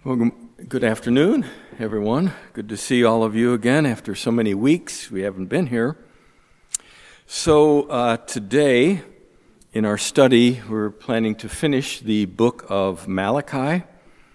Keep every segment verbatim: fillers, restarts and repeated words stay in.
Well, good afternoon, everyone. Good to see all of you again after so many weeks. We haven't been here. So uh, today, in our study, we're planning to finish the book of Malachi.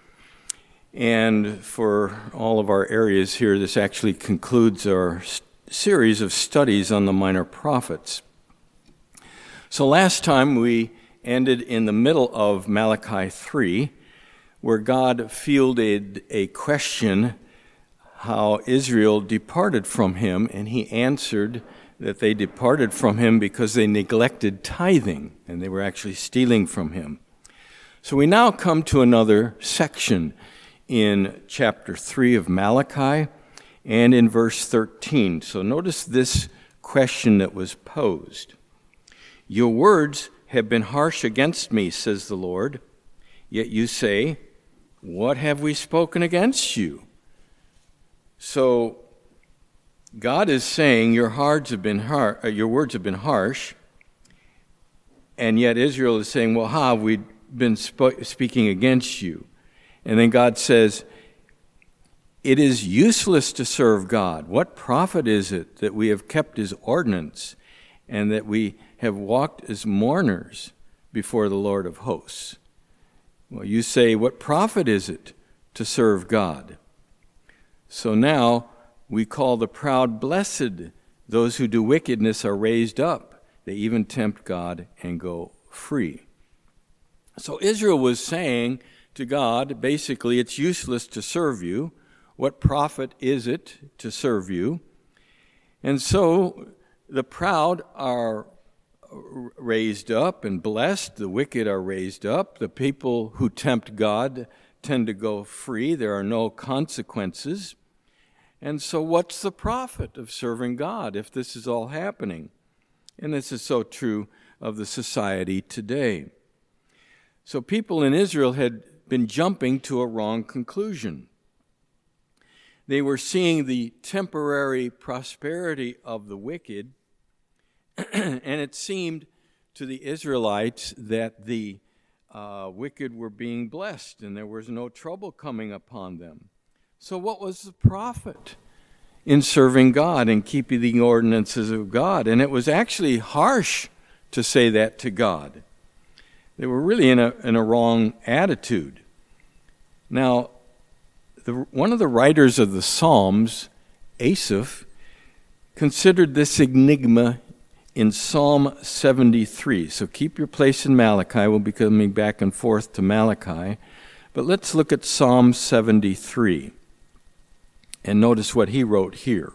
And for all of our areas here, this actually concludes our st- series of studies on the minor prophets. So last time we ended in the middle of Malachi three, where God fielded a question how Israel departed from him, and he answered that they departed from him because they neglected tithing, and they were actually stealing from him. So we now come to another section in chapter three of Malachi and in verse thirteen. So notice this question that was posed. Your words have been harsh against me, says the Lord, yet you say, what have we spoken against you? So God is saying your hearts have been har- your words have been harsh, and yet Israel is saying, well, how have we been sp- speaking against you? And then God says, it is useless to serve God. What profit is it that we have kept his ordinance and that we have walked as mourners before the Lord of hosts? Well, you say, what profit is it to serve God? So now we call the proud blessed. Those who do wickedness are raised up. They even tempt God and go free. So Israel was saying to God, basically, it's useless to serve you. What profit is it to serve you? And so the proud are raised up and blessed. The wicked are raised up. The people who tempt God tend to go free. There are no consequences. And so what's the profit of serving God if this is all happening? And this is so true of the society today. So people in Israel had been jumping to a wrong conclusion. They were seeing the temporary prosperity of the wicked, and it seemed to the Israelites that the uh, wicked were being blessed and there was no trouble coming upon them. So what was the profit in serving God and keeping the ordinances of God? And it was actually harsh to say that to God. They were really in a, in a wrong attitude. Now, the, one of the writers of the Psalms, Asaph, considered this enigma in Psalm seventy-three. So keep your place in Malachi. We'll be coming back and forth to Malachi. But let's look at Psalm seventy-three. And notice what he wrote here.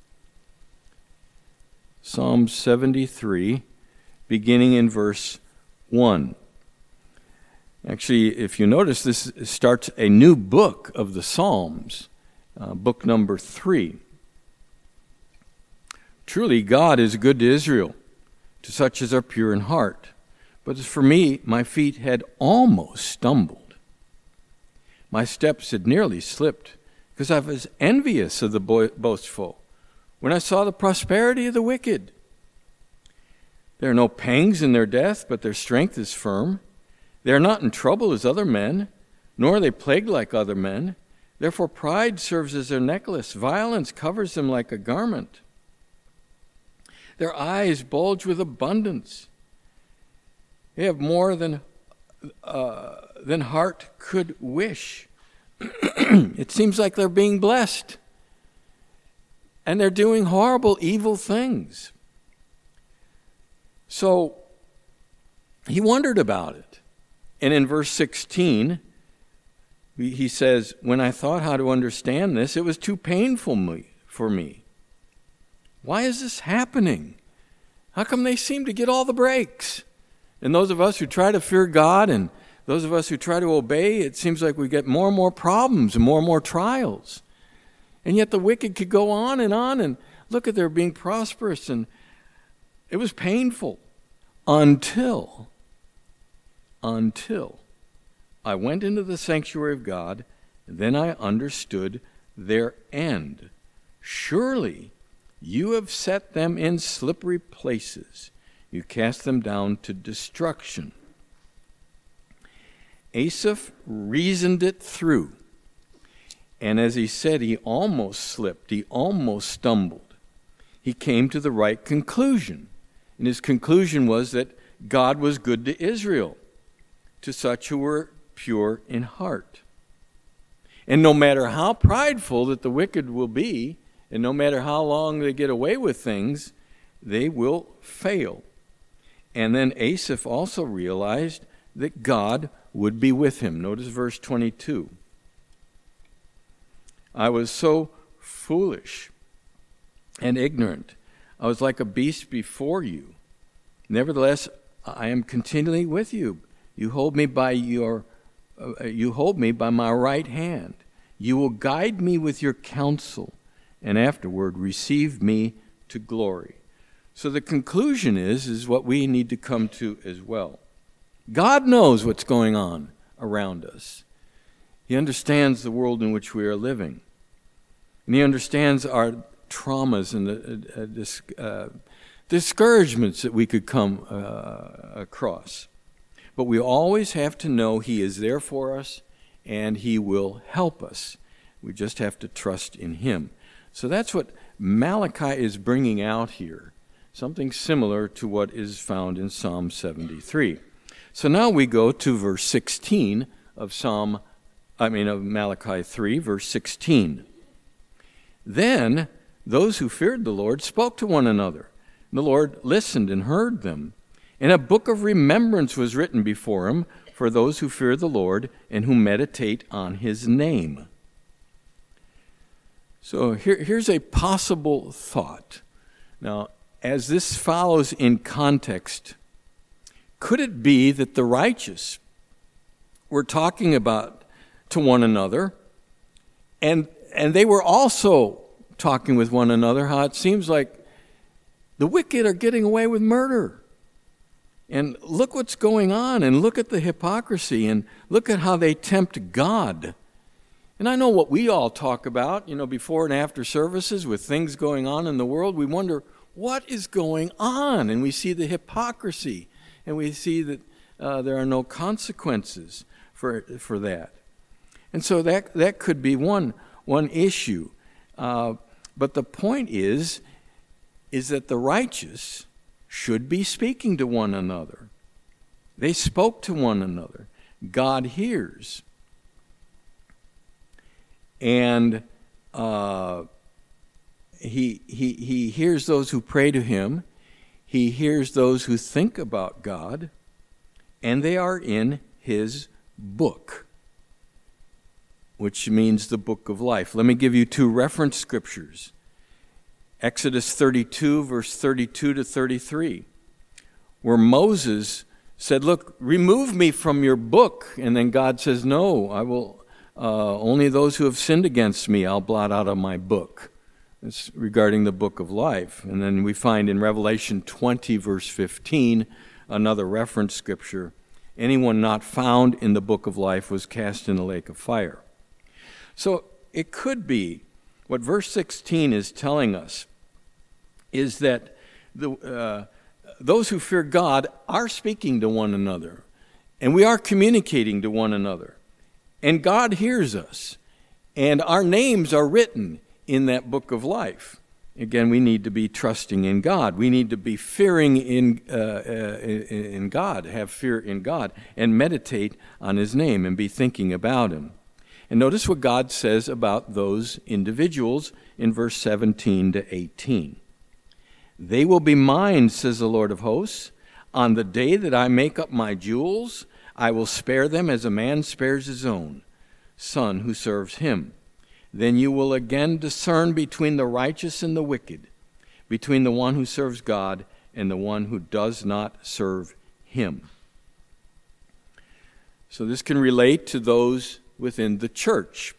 Psalm seventy-three, beginning in verse one. Actually, if you notice, this starts a new book of the Psalms, uh, book number three. Truly, God is good to Israel, to such as are pure in heart. But as for me, my feet had almost stumbled. My steps had nearly slipped, because I was envious of the boastful when I saw the prosperity of the wicked. There are no pangs in their death, but their strength is firm. They are not in trouble as other men, nor are they plagued like other men. Therefore pride serves as their necklace. Violence covers them like a garment. Their eyes bulge with abundance. They have more than uh, than heart could wish. It seems like they're being blessed. And they're doing horrible, evil things. So he wondered about it. And in verse sixteen, he says, when I thought how to understand this, it was too painful for me. Why is this happening? How come they seem to get all the breaks? And those of us who try to fear God and those of us who try to obey, it seems like we get more and more problems and more and more trials. And yet the wicked could go on and on and look at their being prosperous, and it was painful until, until I went into the sanctuary of God, and then I understood their end. Surely you have set them in slippery places. You cast them down to destruction. Asaph reasoned it through. And as he said, he almost slipped, he almost stumbled. He came to the right conclusion. And his conclusion was that God was good to Israel, to such who were pure in heart. And no matter how prideful that the wicked will be, and no matter how long they get away with things, they will fail. And then Asaph also realized that God would be with him. Notice verse twenty-two. I was so foolish and ignorant. I was like a beast before you. Nevertheless, I am continually with you. You hold me by your, uh, you hold me by my right hand. You will guide me with your counsel, and afterward receive me to glory. So the conclusion is, is what we need to come to as well. God knows what's going on around us. He understands the world in which we are living. And he understands our traumas and the uh, dis- uh, discouragements that we could come uh, across. But we always have to know he is there for us and he will help us. We just have to trust in him. So that's what Malachi is bringing out here, something similar to what is found in Psalm seventy-three. So now we go to verse sixteen of Psalm, I mean of Malachi three, verse sixteen. Then those who feared the Lord spoke to one another. The Lord listened and heard them. And a book of remembrance was written before him for those who fear the Lord and who meditate on his name. So here, here's a possible thought. Now, as this follows in context, could it be that the righteous were talking about to one another, and and they were also talking with one another how it seems like the wicked are getting away with murder? And look what's going on, and look at the hypocrisy, and look at how they tempt God. And I know what we all talk about, you know, before and after services with things going on in the world. We wonder, what is going on? And we see the hypocrisy, and we see that uh, there are no consequences for for that. And so that that could be one one issue. Uh, but the point is, is that the righteous should be speaking to one another. They spoke to one another. God hears. And uh, he, he, he hears those who pray to him. He hears those who think about God. And they are in his book, which means the book of life. Let me give you two reference scriptures. Exodus thirty-two, verse thirty-two to thirty-three, where Moses said, look, remove me from your book. And then God says, no, I will, uh, only those who have sinned against me I'll blot out of my book. It's regarding the book of life. And then we find in Revelation twenty, verse fifteen, another reference scripture, anyone not found in the book of life was cast in the lake of fire. So it could be what verse sixteen is telling us is that the, uh, those who fear God are speaking to one another, and we are communicating to one another, and God hears us, and our names are written in that book of life. Again, we need to be trusting in God. We need to be fearing in, uh, uh, in God, have fear in God, and meditate on his name and be thinking about him. And notice what God says about those individuals in verse seventeen to eighteen. They will be mine, says the Lord of hosts. On the day that I make up my jewels, I will spare them as a man spares his own son who serves him. Then you will again discern between the righteous and the wicked, between the one who serves God and the one who does not serve him. So this can relate to those within the church,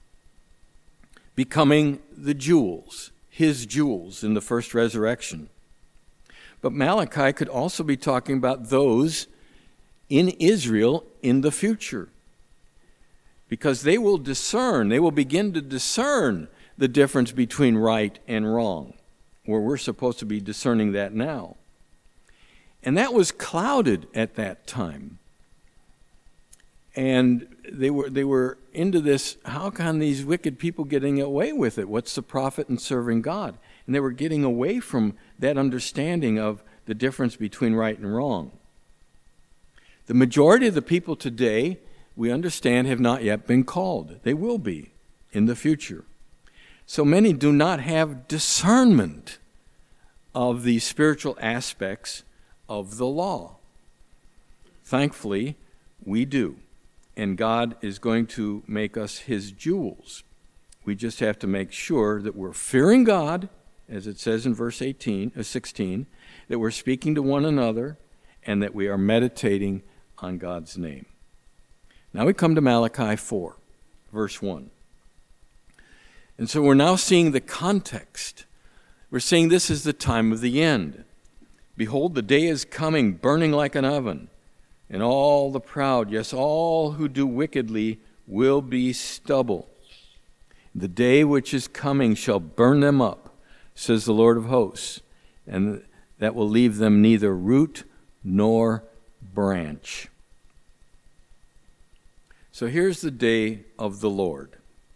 becoming the jewels, his jewels in the first resurrection. But Malachi could also be talking about those in Israel in the future, because they will discern, they will begin to discern the difference between right and wrong, where we're supposed to be discerning that now. And that was clouded at that time. And they were they were into this, how can these wicked people getting away with it? What's the profit in serving God? And they were getting away from that understanding of the difference between right and wrong. The majority of the people today, we understand, have not yet been called. They will be in the future. So many do not have discernment of the spiritual aspects of the law. Thankfully, we do. And God is going to make us his jewels. We just have to make sure that we're fearing God, as it says in verse eighteen, uh, sixteen, that we're speaking to one another, and that we are meditating on God's name. Now we come to Malachi four, verse one. And so we're now seeing the context. We're seeing this is the time of the end. Behold, the day is coming, burning like an oven, and all the proud, yes, all who do wickedly, will be stubble. The day which is coming shall burn them up, says the Lord of hosts, and that will leave them neither root nor branch. So here's the day of the Lord.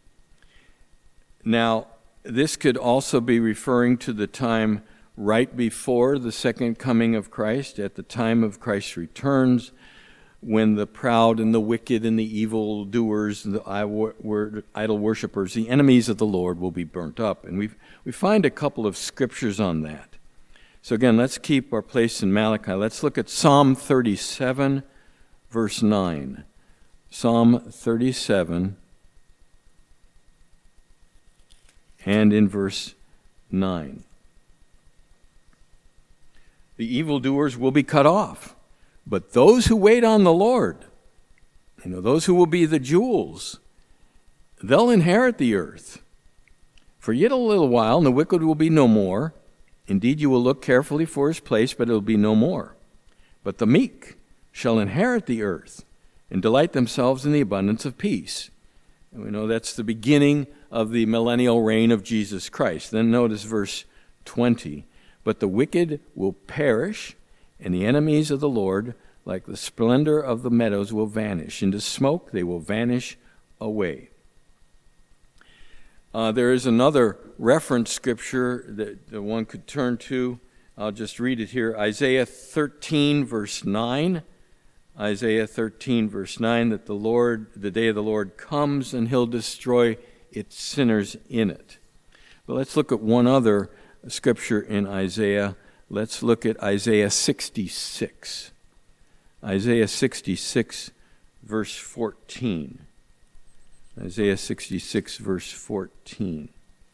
Now, this could also be referring to the time right before the second coming of Christ, at the time of Christ's returns, when the proud and the wicked and the evil doers and the idol worshippers, the enemies of the Lord, will be burnt up. And we we find a couple of scriptures on that. So again, let's keep our place in Malachi. Let's look at Psalm thirty-seven, verse nine. Psalm thirty-seven, and in verse nine. The evildoers will be cut off, but those who wait on the Lord, you know, those who will be the jewels, they'll inherit the earth. For yet a little while, and the wicked will be no more. Indeed, you will look carefully for his place, but it will be no more. But the meek shall inherit the earth, and delight themselves in the abundance of peace. And we know that's the beginning of the millennial reign of Jesus Christ. Then notice verse twenty. But the wicked will perish, and the enemies of the Lord, like the splendor of the meadows, will vanish. Into smoke they will vanish away. Uh, there is another reference scripture that, that one could turn to. I'll just read it here. Isaiah thirteen, verse nine. Isaiah thirteen, verse nine, that the Lord, the day of the Lord comes, and he'll destroy its sinners in it. But let's look at one other scripture in Isaiah. Let's look at Isaiah sixty-six. Isaiah sixty-six, verse fourteen. Isaiah sixty-six, verse fourteen.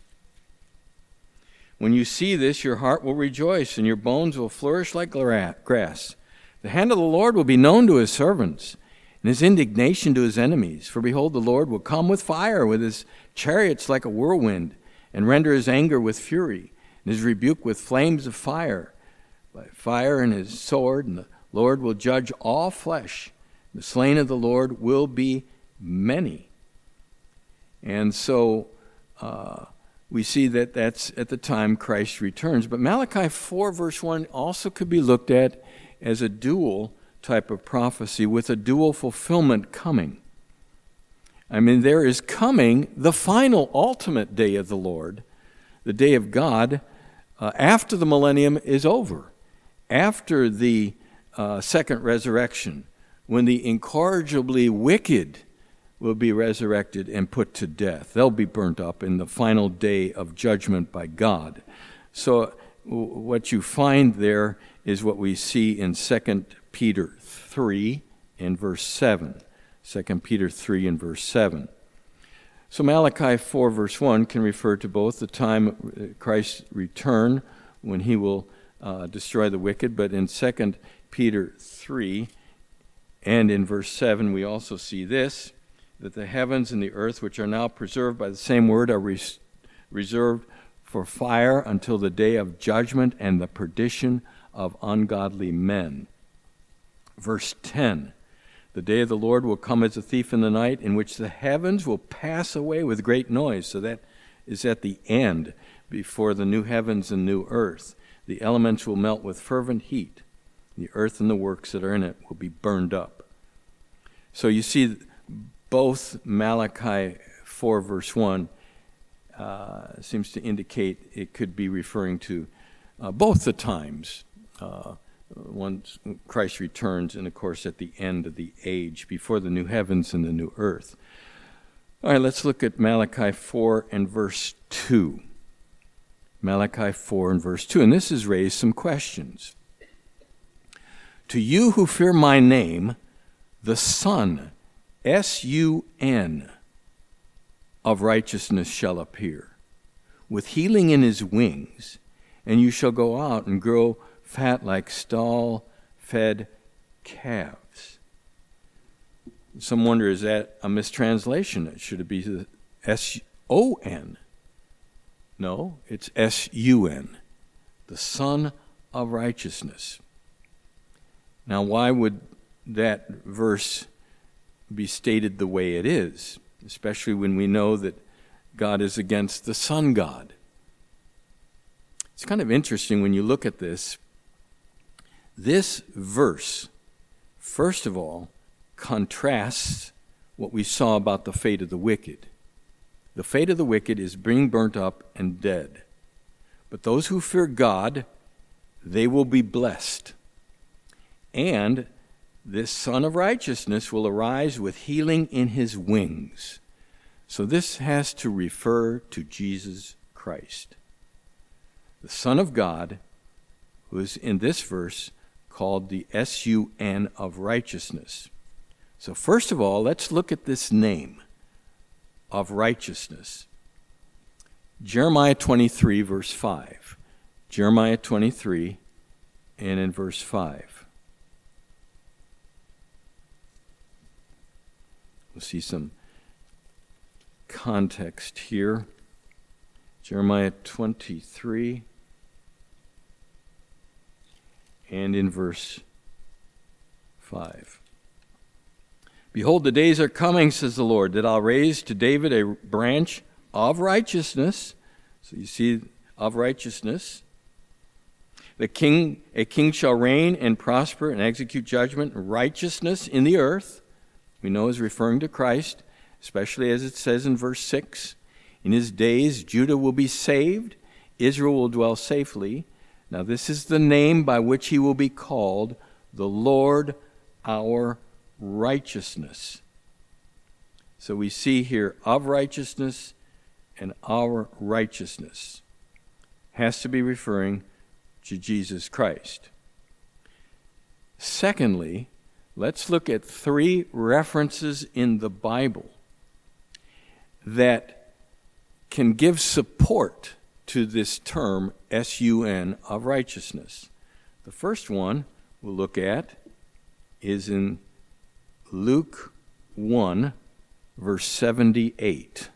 When you see this, your heart will rejoice, and your bones will flourish like grass. The hand of the Lord will be known to his servants, and his indignation to his enemies. For behold, the Lord will come with fire, with his chariots like a whirlwind, and render his anger with fury, and his rebuke with flames of fire. By fire and his sword, and the Lord will judge all flesh. The slain of the Lord will be many. And so uh, we see that that's at the time Christ returns. But Malachi four, verse one also could be looked at as a dual type of prophecy with a dual fulfillment coming. I mean, there is coming the final ultimate day of the Lord, the day of God, uh, after the millennium is over, after the uh, second resurrection, when the incorrigibly wicked will be resurrected and put to death. They'll be burnt up in the final day of judgment by God. So w- what you find there is what we see in Second Peter three and verse seven. Second Peter three and verse seven. So Malachi four verse one can refer to both the time Christ's return, when he will uh, destroy the wicked, but in Second Peter three and in verse seven we also see this, that the heavens and the earth, which are now preserved by the same word, are res- reserved for fire until the day of judgment and the perdition of ungodly men. Verse ten, the day of the Lord will come as a thief in the night, in which the heavens will pass away with great noise. So that is at the end, before the new heavens and new earth. The elements will melt with fervent heat. The earth and the works that are in it will be burned up. So you see, both Malachi four, verse one, uh, seems to indicate it could be referring to uh, both the times, uh, once Christ returns, and of course at the end of the age, before the new heavens and the new earth. All right, let's look at Malachi four and verse two. Malachi four and verse two, and this has raised some questions. To you who fear my name, the Son, S U N, of righteousness shall appear, with healing in his wings, and you shall go out and grow fat like stall-fed calves. Some wonder, is that a mistranslation? Should it be the S O N? No, it's S U N, the Son of Righteousness. Now, why would that verse be stated the way it is, especially when we know that God is against the sun god? It's kind of interesting when you look at this. This verse, first of all, contrasts what we saw about the fate of the wicked. The fate of the wicked is being burnt up and dead. But those who fear God, they will be blessed. And this Son of Righteousness will arise with healing in his wings. So this has to refer to Jesus Christ, the Son of God, who is in this verse called the S U N of righteousness. So first of all, let's look at this name of righteousness. Jeremiah twenty-three, verse five. Jeremiah twenty-three, and in verse five. We'll see some context here. Jeremiah twenty-three, and in verse five. Behold, the days are coming, says the Lord, that I'll raise to David a branch of righteousness. So you see, of righteousness. The king, a king shall reign and prosper and execute judgment and righteousness in the earth. We know is referring to Christ, especially as it says in verse six. In his days, Judah will be saved, Israel will dwell safely. Now this is the name by which he will be called, the Lord our righteousness. So we see here of righteousness and our righteousness. Has to be referring to Jesus Christ. Secondly, let's look at three references in the Bible that can give support to this term S U N of righteousness. The first one we'll look at is in Luke one, verse seventy-eight.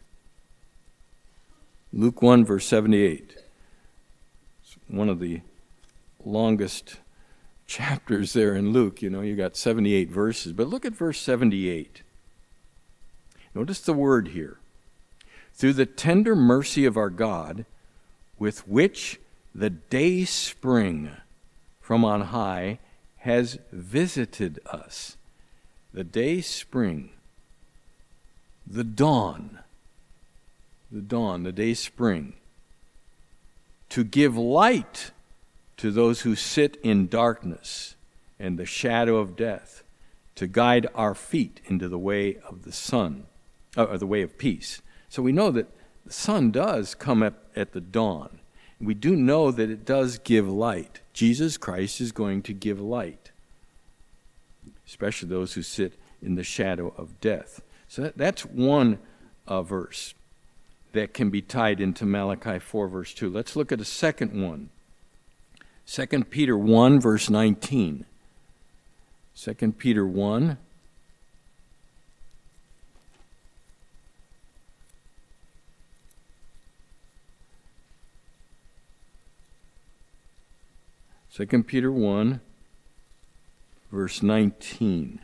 Luke one, verse seventy-eight. It's one of the longest chapters there in Luke. You know, you got seventy-eight verses. But look at verse seventy-eight. Notice the word here. Through the tender mercy of our God, with which the day spring from on high has visited us. The day spring, the dawn, the dawn, the day spring, to give light to those who sit in darkness and the shadow of death, to guide our feet into the way of the sun, or the way of peace. So we know that the sun does come up at the dawn. We do know that it does give light. Jesus Christ is going to give light, especially those who sit in the shadow of death. So that, that's one uh, verse that can be tied into Malachi four, verse two. Let's look at a second one. Second Peter one, verse nineteen. Second Peter one. Second Peter one, verse nineteen.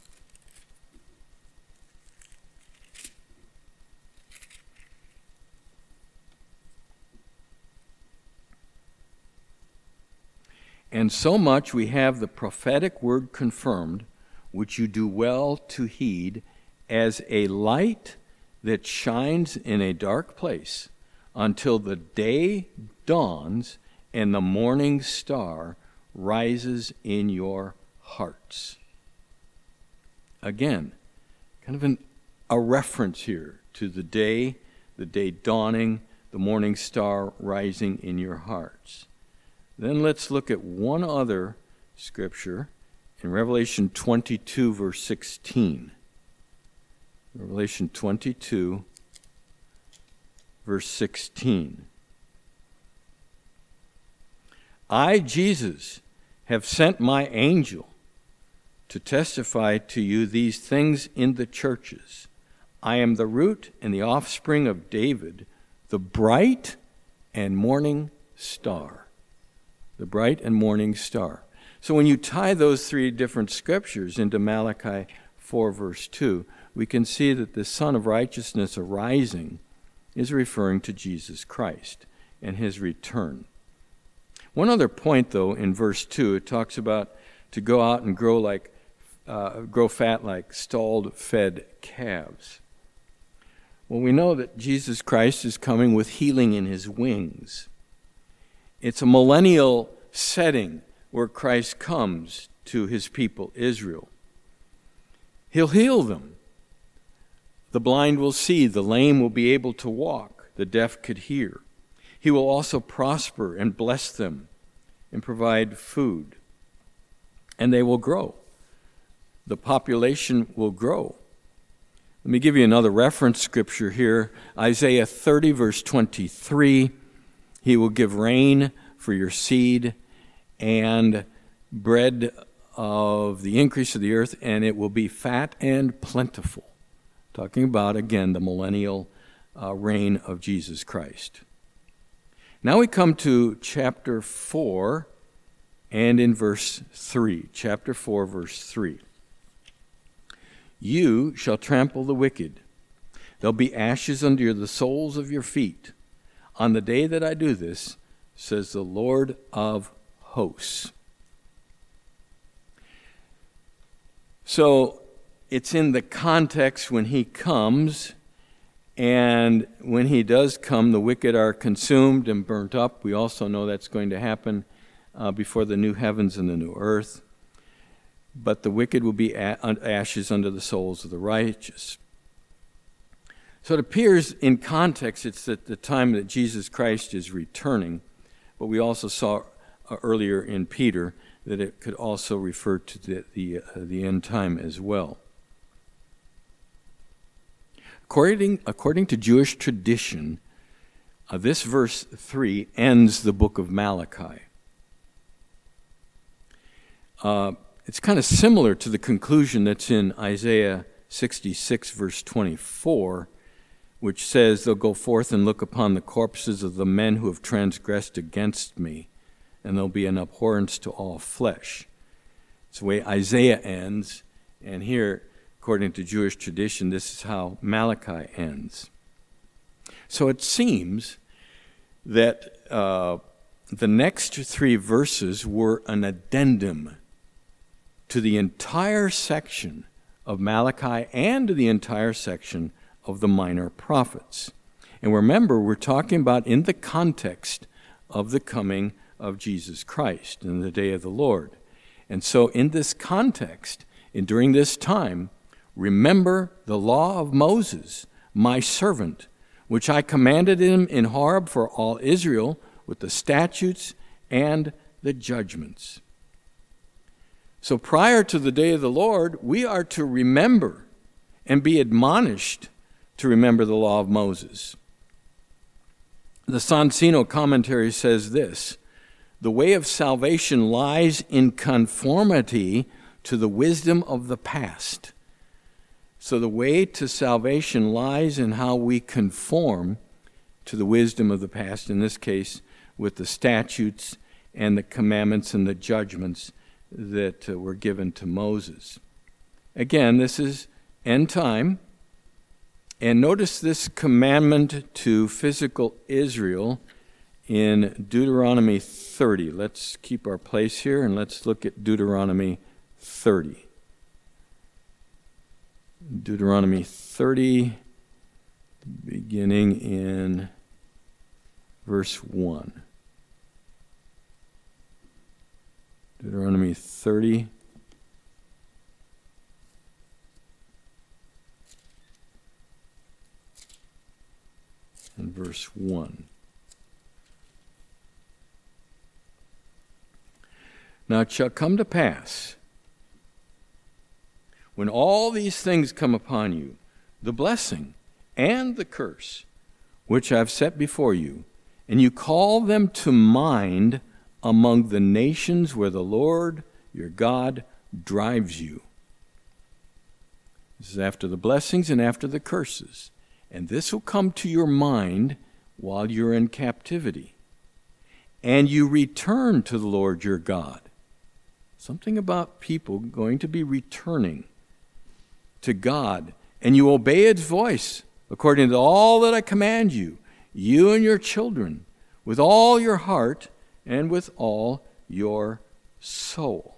And so much we have the prophetic word confirmed, which you do well to heed, as a light that shines in a dark place until the day dawns and the morning star rises in your hearts. Again, kind of an, a reference here to the day, the day dawning, the morning star rising in your hearts. Then let's look at one other scripture in Revelation twenty-two, verse sixteen. Revelation twenty-two, verse sixteen. I, Jesus, have sent my angel to testify to you these things in the churches. I am the root and the offspring of David, the bright and morning star. The bright and morning star. So when you tie those three different scriptures into Malachi four, verse two, we can see that the Son of Righteousness arising is referring to Jesus Christ and his return. One other point, though, in verse two, it talks about to go out and grow like, uh, grow fat like stalled fed calves. Well, we know that Jesus Christ is coming with healing in his wings. It's a millennial setting where Christ comes to his people, Israel. He'll heal them. The blind will see, the lame will be able to walk, the deaf could hear. He will also prosper and bless them and provide food. And they will grow. The population will grow. Let me give you another reference scripture here. Isaiah thirty, verse twenty-three. He will give rain for your seed and bread of the increase of the earth, and it will be fat and plentiful. Talking about, again, the millennial uh, reign of Jesus Christ. Now we come to chapter four and in verse three. Chapter four, verse three. You shall trample the wicked. There'll be ashes under the soles of your feet. On the day that I do this, says the Lord of hosts. So it's in the context when he comes, and when he does come, the wicked are consumed and burnt up. We also know that's going to happen uh, before the new heavens and the new earth. But the wicked will be a- ashes under the soles of the righteous. So it appears in context it's at the time that Jesus Christ is returning, but we also saw uh, earlier in Peter that it could also refer to the, the, uh, the end time as well. According, according to Jewish tradition, uh, this verse three ends the book of Malachi. Uh, it's kind of similar to the conclusion that's in Isaiah sixty-six, verse twenty-four, which says, they'll go forth and look upon the corpses of the men who have transgressed against me, and there'll be an abhorrence to all flesh. It's the way Isaiah ends, and here, according to Jewish tradition, this is how Malachi ends. So it seems that uh, the next three verses were an addendum to the entire section of Malachi and to the entire section of the minor prophets. And remember, we're talking about in the context of the coming of Jesus Christ in the day of the Lord. And so in this context, and during this time, remember the law of Moses, my servant, which I commanded him in Horeb for all Israel with the statutes and the judgments. So prior to the day of the Lord, we are to remember and be admonished to remember the law of Moses. The Sonsino commentary says this: the way of salvation lies in conformity to the wisdom of the past. So the way to salvation lies in how we conform to the wisdom of the past, in this case with the statutes and the commandments and the judgments that uh, were given to Moses. Again, this is end time. And notice this commandment to physical Israel in Deuteronomy thirty. Let's keep our place here and let's look at Deuteronomy thirty. Deuteronomy thirty, beginning in verse one. Deuteronomy thirty. And verse one. Now it shall come to pass, when all these things come upon you, the blessing and the curse, which I have set before you, and you call them to mind among the nations where the Lord your God drives you. This is after the blessings and after the curses. And this will come to your mind while you're in captivity. And you return to the Lord your God. Something about people going to be returning to God. And you obey His voice according to all that I command you, you and your children, with all your heart and with all your soul.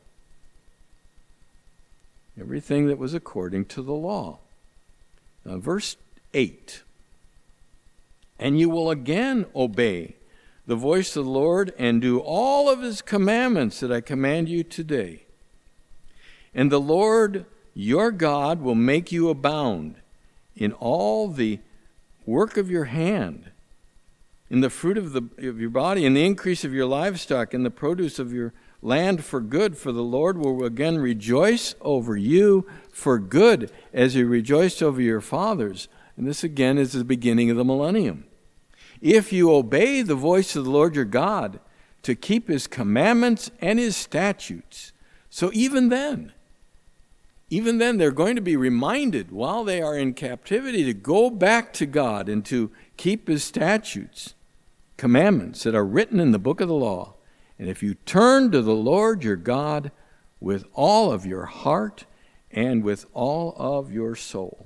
Everything that was according to the law. Now, verse eight. And you will again obey the voice of the Lord and do all of His commandments that I command you today. And the Lord your God will make you abound in all the work of your hand, in the fruit of, the, of your body, in the increase of your livestock, in the produce of your land for good. For the Lord will again rejoice over you for good, as He rejoiced over your fathers. And this again is the beginning of the millennium. If you obey the voice of the Lord your God to keep His commandments and His statutes. So even then, even then they're going to be reminded while they are in captivity to go back to God and to keep His statutes, commandments that are written in the book of the law. And if you turn to the Lord your God with all of your heart and with all of your soul.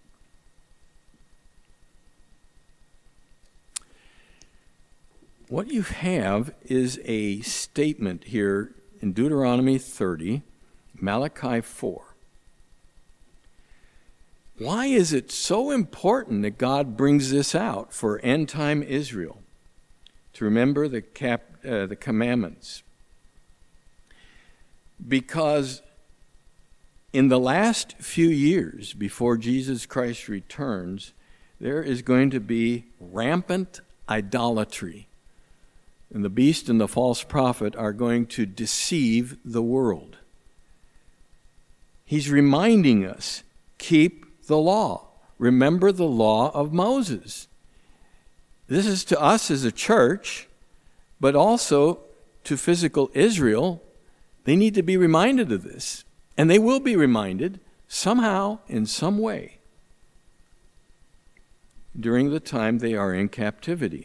What you have is a statement here in Deuteronomy thirty, Malachi four. Why is it so important that God brings this out for end-time Israel? To remember the, cap, uh, the commandments. Because in the last few years before Jesus Christ returns, there is going to be rampant idolatry. And the beast and the false prophet are going to deceive the world. He's reminding us, keep the law. Remember the law of Moses. This is to us as a church, but also to physical Israel. They need to be reminded of this. And they will be reminded somehow, in some way, during the time they are in captivity.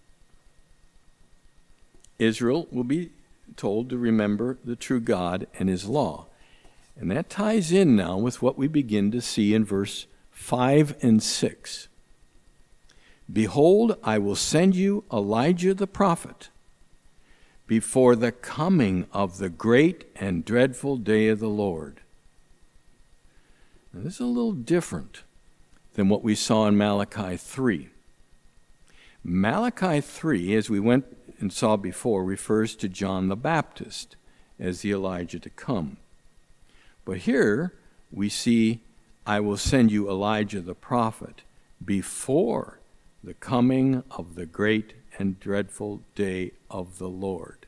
Israel will be told to remember the true God and His law. And that ties in now with what we begin to see in verse five and six. Behold, I will send you Elijah the prophet before the coming of the great and dreadful day of the Lord. Now, this is a little different than what we saw in Malachi three. Malachi three, as we went and saw before, refers to John the Baptist as the Elijah to come. But here we see, I will send you Elijah the prophet before the coming of the great and dreadful day of the Lord.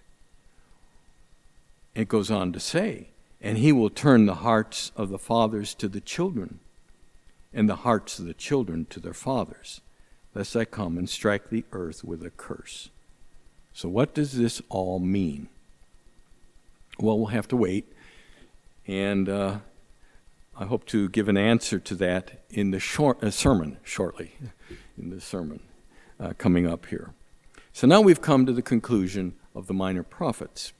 It goes on to say, and he will turn the hearts of the fathers to the children, and the hearts of the children to their fathers, lest I come and strike the earth with a curse. So what does this all mean? Well, we'll have to wait, and uh, I hope to give an answer to that in the short uh, sermon shortly, in the sermon uh, coming up here. So now we've come to the conclusion of the minor prophets.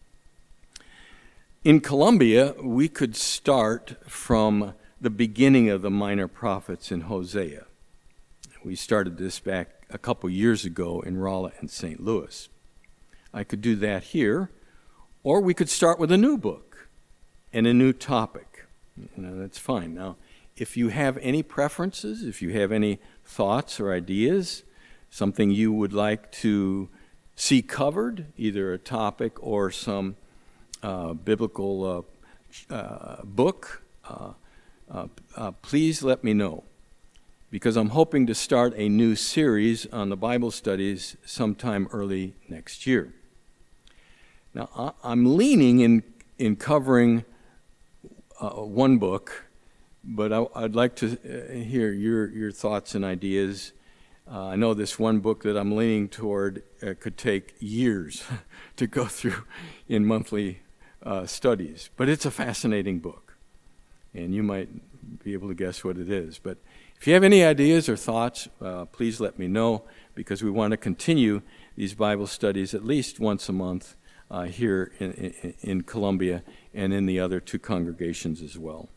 In Columbia, we could start from the beginning of the minor prophets in Hosea. We started this back a couple years ago in Rolla and Saint Louis. I could do that here, or we could start with a new book and a new topic. You know, that's fine. Now, if you have any preferences, if you have any thoughts or ideas, something you would like to see covered, either a topic or some uh, biblical uh, uh, book, uh, uh, uh, please let me know, because I'm hoping to start a new series on the Bible studies sometime early next year. Now, I'm leaning in, in covering uh, one book, but I, I'd like to hear your, your thoughts and ideas. Uh, I know this one book that I'm leaning toward uh, could take years to go through in monthly uh, studies, but it's a fascinating book, and you might be able to guess what it is. But if you have any ideas or thoughts, uh, please let me know, because we want to continue these Bible studies at least once a month uh, here in, in, in Columbia and in the other two congregations as well.